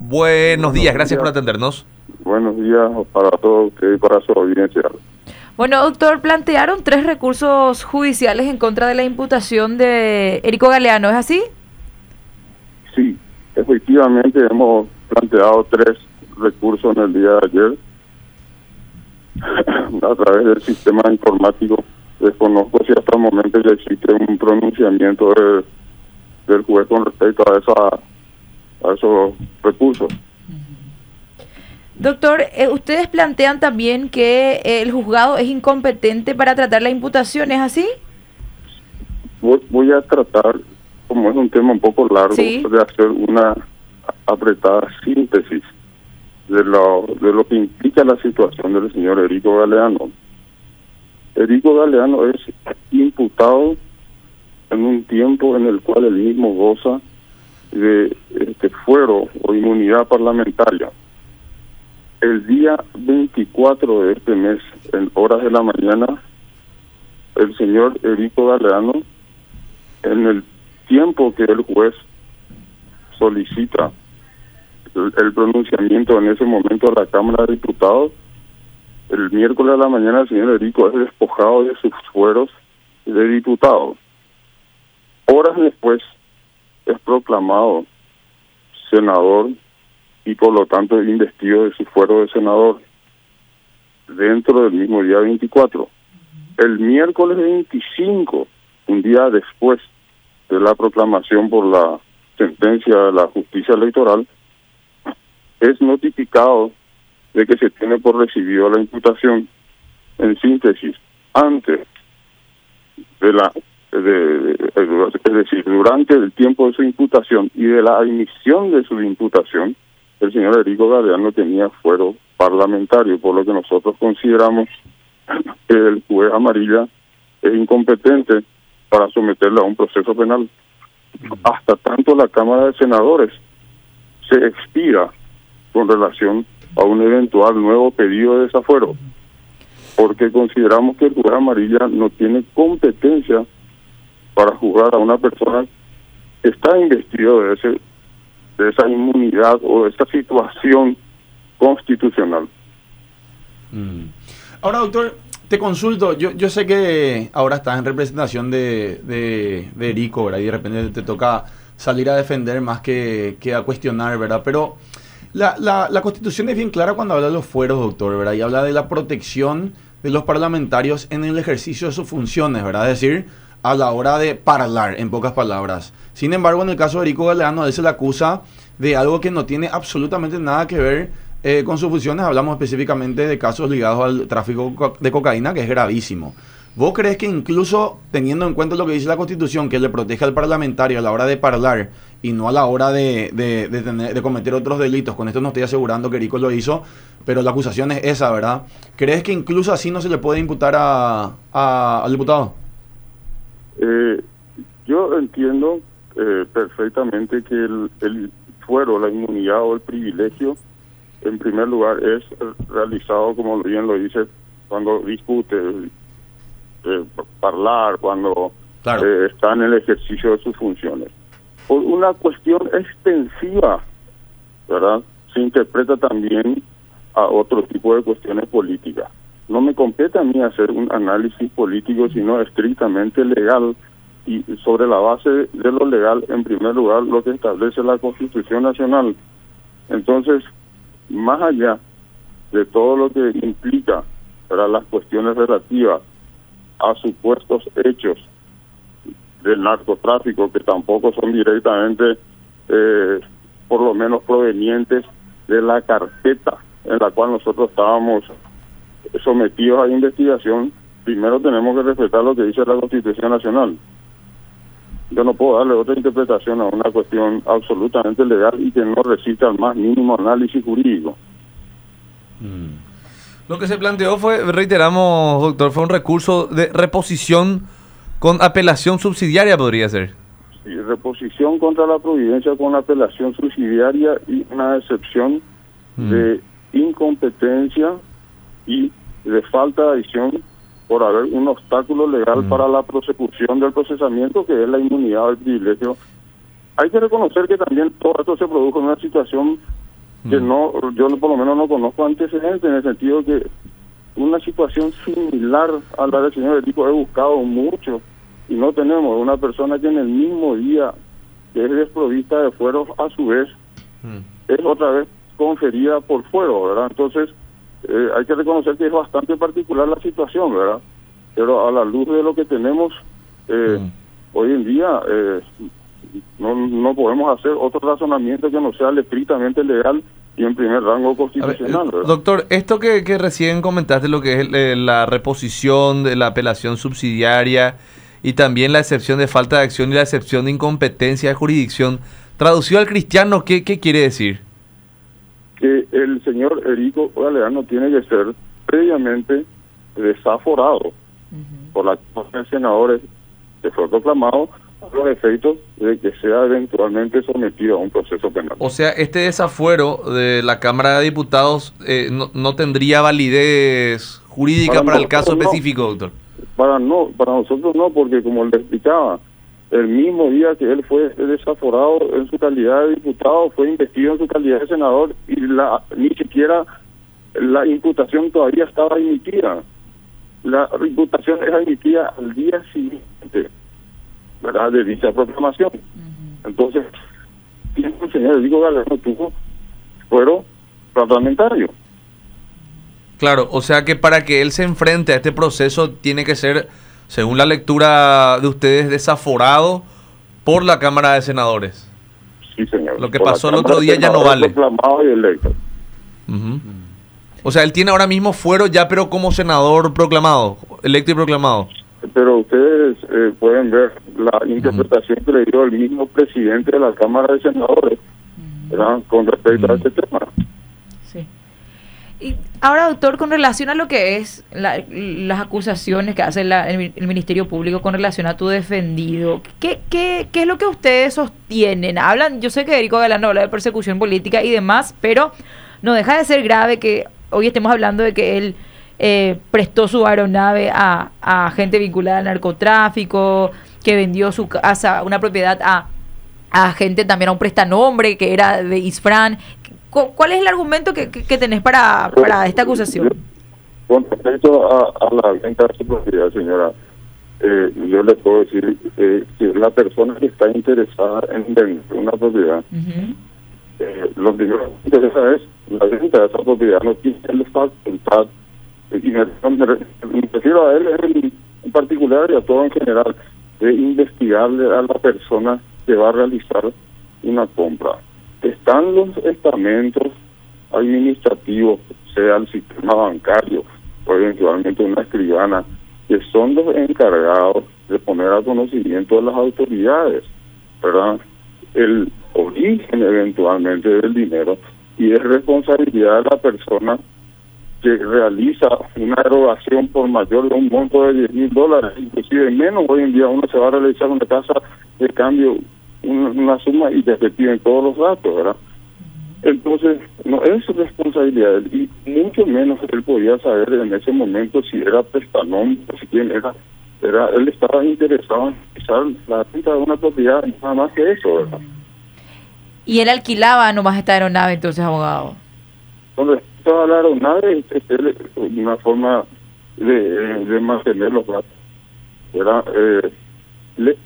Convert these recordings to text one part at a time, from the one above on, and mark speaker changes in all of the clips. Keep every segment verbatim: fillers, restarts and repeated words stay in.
Speaker 1: Buenos días, gracias por atendernos.
Speaker 2: Buenos días para todos ustedes y para su audiencia.
Speaker 3: Bueno, doctor, plantearon tres recursos judiciales en contra de la imputación de Erico Galeano, ¿es así?
Speaker 2: Sí, efectivamente hemos planteado tres recursos en el día de ayer a través del sistema informático. Desconozco si hasta el momento ya existe un pronunciamiento de, del juez con respecto a esa a esos recursos.
Speaker 3: Doctor, eh, ustedes plantean también que eh, el juzgado es incompetente para tratar la imputación, ¿es así?
Speaker 2: Voy, voy a tratar, como es un tema un poco largo,
Speaker 3: Sí.
Speaker 2: de hacer una apretada síntesis de lo, de lo que implica la situación del señor Erico Galeano. Erico Galeano es imputado en un tiempo en el cual él mismo goza de este fuero o inmunidad parlamentaria. El día veinticuatro de este mes, en horas de la mañana, el señor Erico Galeano, en el tiempo que el juez solicita el, el pronunciamiento en ese momento a la Cámara de Diputados, el miércoles de la mañana el señor Erico es despojado de sus fueros de diputado. Horas después es proclamado senador y por lo tanto investido de su fuero de senador dentro del mismo día veinticuatro. El miércoles veinticinco, un día después de la proclamación por la sentencia de la justicia electoral, es notificado de que se tiene por recibido la imputación. En síntesis, antes de la de, de, de, es decir, durante el tiempo de su imputación y de la emisión de su imputación, el señor Erico Galeano tenía fuero parlamentario, por lo que nosotros consideramos que el juez Amarilla es incompetente para someterle a un proceso penal. Hasta tanto la Cámara de Senadores se expira con relación a un eventual nuevo pedido de desafuero, porque consideramos que el juez Amarilla no tiene competencia para juzgar a una persona que está investido de ese de esa inmunidad o de esa situación constitucional.
Speaker 4: Mm. Ahora, doctor, te consulto, yo yo sé que ahora estás en representación de, de, de Erico, ¿verdad? Y de repente te toca salir a defender más que, que a cuestionar, ¿verdad? Pero la, la, la Constitución es bien clara cuando habla de los fueros, doctor, ¿verdad? Y habla de la protección de los parlamentarios en el ejercicio de sus funciones, ¿verdad? Es decir, a la hora de hablar, en pocas palabras. Sin embargo, en el caso de Erico Galeano, a él se le acusa de algo que no tiene absolutamente nada que ver eh, con sus funciones. Hablamos específicamente de casos ligados al tráfico de cocaína, que es gravísimo. ¿Vos crees que incluso teniendo en cuenta lo que dice la Constitución, que le protege al parlamentario a la hora de hablar y no a la hora de, de, de, tener, de cometer otros delitos? Con esto no estoy asegurando que Erico lo hizo, pero la acusación es esa, ¿verdad? ¿Crees que incluso así no se le puede imputar a, a, al diputado?
Speaker 2: Eh, yo entiendo eh, perfectamente que el, el fuero, la inmunidad o el privilegio, en primer lugar, es realizado, como bien lo dice, cuando discute, eh, hablar, cuando
Speaker 4: claro.
Speaker 2: eh, está en el ejercicio de sus funciones. Por una cuestión extensiva, ¿verdad? Se interpreta también a otro tipo de cuestiones políticas. No me compete a mí hacer un análisis político, sino estrictamente legal, y sobre la base de lo legal, en primer lugar, lo que establece la Constitución Nacional. Entonces, más allá de todo lo que implica para las cuestiones relativas a supuestos hechos del narcotráfico, que tampoco son directamente, eh, por lo menos provenientes de la carpeta en la cual nosotros estábamos sometidos a investigación, primero tenemos que respetar lo que dice la Constitución Nacional. Yo no puedo darle otra interpretación a una cuestión absolutamente legal y que no resista al más mínimo análisis jurídico.
Speaker 1: Mm. Lo que se planteó fue, reiteramos, doctor, fue un recurso de reposición con apelación subsidiaria, podría ser.
Speaker 2: Sí, reposición contra la providencia con apelación subsidiaria y una excepción mm. de incompetencia y de falta de adición por haber un obstáculo legal mm. para la prosecución del procesamiento, que es la inmunidad o el privilegio. Hay que reconocer que también todo esto se produjo en una situación que no, yo por lo menos no conozco antecedentes, en el sentido que una situación similar a la del señor Erico he buscado mucho y no tenemos una persona que en el mismo día que es desprovista de fueros, a su vez mm. es otra vez conferida por fuero, ¿verdad? Entonces eh, hay que reconocer que es bastante particular la situación, ¿verdad? Pero a la luz de lo que tenemos eh, mm. hoy en día eh, no, no podemos hacer otro razonamiento que no sea estrictamente legal y en primer rango constitucional.
Speaker 1: Ver, doctor, esto que, que recién comentaste, lo que es eh, la reposición de la apelación subsidiaria y también la excepción de falta de acción y la excepción de incompetencia de jurisdicción, traducido al cristiano, ¿qué, qué quiere decir?
Speaker 2: Que el señor Erico Galeano tiene que ser previamente desaforado uh-huh. por la Cámara de Senadores que fue proclamado a los efectos de que sea eventualmente sometido a un proceso penal.
Speaker 1: O sea, este desafuero de la Cámara de Diputados eh, no, no tendría validez jurídica para, para el caso no, específico, doctor.
Speaker 2: Para no, para nosotros no, porque como le explicaba, el mismo día que él fue desaforado en su calidad de diputado, fue investido en su calidad de senador y la ni siquiera la imputación todavía estaba emitida. La imputación era emitida al día siguiente, ¿verdad?, de dicha proclamación. Uh-huh. Entonces, el señor Erico Galeano tuvo fuero parlamentario.
Speaker 1: Claro, o sea que para que él se enfrente a este proceso tiene que ser, según la lectura de ustedes, desaforado por la Cámara de Senadores.
Speaker 2: Sí, señor.
Speaker 1: Lo que por pasó el otro día ya no vale.
Speaker 2: Proclamado y electo.
Speaker 1: Uh-huh. O sea, él tiene ahora mismo fuero ya, pero como senador proclamado, electo y proclamado.
Speaker 2: Pero ustedes eh, pueden ver la interpretación uh-huh. que le dio el mismo presidente de la Cámara de Senadores, ¿verdad?, con respecto uh-huh. a este tema.
Speaker 3: Sí. Y ahora, doctor, con relación a lo que es la, las acusaciones que hace la, el, el Ministerio Público con relación a tu defendido, ¿qué, qué, ¿qué es lo que ustedes sostienen? Hablan, yo sé que Erico Galeano habla de persecución política y demás, pero no deja de ser grave que hoy estemos hablando de que él eh, prestó su aeronave a, a gente vinculada al narcotráfico, que vendió su casa, una propiedad a, a gente también, a un prestanombre que era de Isfran. ¿Cuál es el argumento que, que, que tenés para, para esta acusación?
Speaker 2: Con respecto a, a la venta de su propiedad, señora, eh, yo le puedo decir eh, que la persona que está interesada en vender una propiedad, uh-huh. eh, lo primero que interesa es la venta de esa propiedad, no tiene la facultad, y me, me, me refiero a él en, en particular y a todo en general, de investigarle a la persona que va a realizar una compra. Están los estamentos administrativos, sea el sistema bancario o eventualmente una escribana, que son los encargados de poner a conocimiento de las autoridades, ¿verdad?, el origen eventualmente del dinero, y es responsabilidad de la persona que realiza una erogación por mayor de un monto de diez mil dólares, inclusive menos. Hoy en día uno se va a realizar una tasa de cambio, una, una suma, y te piden todos los datos, ¿verdad? Entonces, no es su responsabilidad, y mucho menos él podía saber en ese momento si era prestanombre, si quién era. Era, él estaba interesado en realizar la venta de una propiedad, nada más que eso, ¿verdad?
Speaker 3: Y él alquilaba nomás esta aeronave, entonces, abogado.
Speaker 2: Con respecto a la aeronave, es una forma de, de mantener los datos. Era eh, le,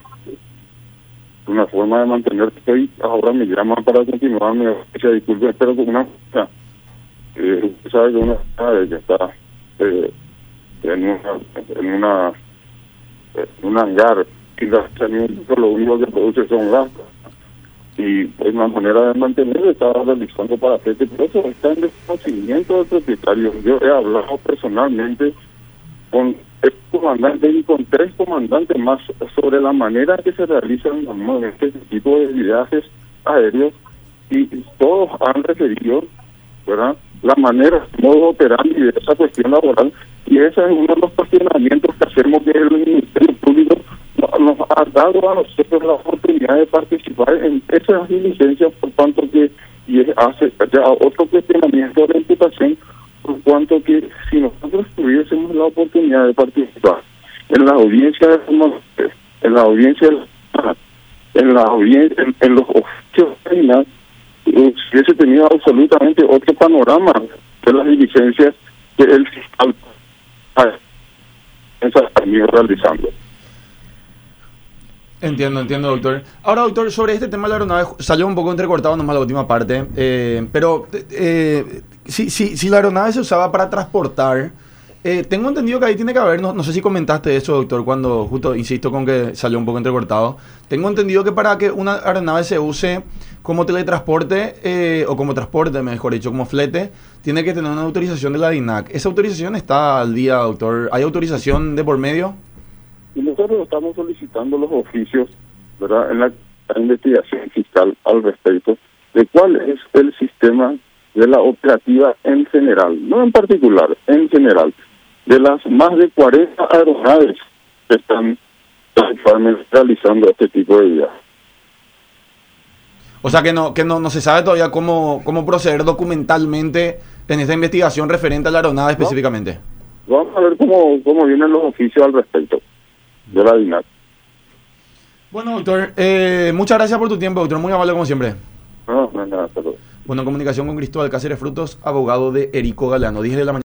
Speaker 2: una forma de mantener. Estoy, ahora me llaman para continuar, me disculpen, pero con una eh, usted sabe que una que está eh, en una en una en un hangar, y lo único que produce son gastos, y es una manera de mantener. Estaba realizando para hacer que eso está en desconocimiento del propietario. Yo he hablado personalmente con el comandante y con tres comandantes más sobre la manera en que se realizan normalmente este tipo de viajes aéreos, y todos han referido, ¿verdad?, la manera, modo operandi de esa cuestión laboral, y ese es uno de los cuestionamientos que hacemos, que el Ministerio Público nos ha dado a nosotros la oportunidad de participar en esas diligencias, por cuanto que, y hace ya otro cuestionamiento de la imputación, por cuanto que si nosotros tuviésemos la oportunidad de participar en la audiencia de en la audiencia en la audiencia en, en los oficios criminales, hubiese tenido absolutamente otro panorama de las diligencias que el fiscal está realizando.
Speaker 4: Entiendo, entiendo, doctor. Ahora, doctor, sobre este tema de la aeronave, salió un poco entrecortado nomás la última parte, eh, pero eh, si, si, si la aeronave se usaba para transportar, eh, tengo entendido que ahí tiene que haber, no, no sé si comentaste eso, doctor, cuando justo insisto con que salió un poco entrecortado, tengo entendido que para que una aeronave se use como teletransporte, eh, o como transporte, mejor dicho, como flete, tiene que tener una autorización de la D I N A C. ¿Esa autorización está al día, doctor? ¿Hay autorización de por medio?
Speaker 2: Y nosotros estamos solicitando los oficios, ¿verdad?, en la investigación fiscal al respecto de cuál es el sistema de la operativa en general, no en particular, en general, de las más de cuarenta aeronaves que están actualmente realizando este tipo de viajes.
Speaker 4: O sea que no que no, no se sabe todavía cómo, cómo proceder documentalmente en esta investigación referente a la aeronave específicamente.
Speaker 2: ¿No? Vamos a ver cómo, cómo vienen los oficios al respecto de la D I N A C.
Speaker 4: Bueno, doctor, eh, muchas gracias por tu tiempo, doctor, muy amable como siempre.
Speaker 2: No, no, nada, perdón.
Speaker 4: Bueno, en comunicación con Cristóbal Cáceres Frutos, abogado de Erico Galeano. diez de la mañana.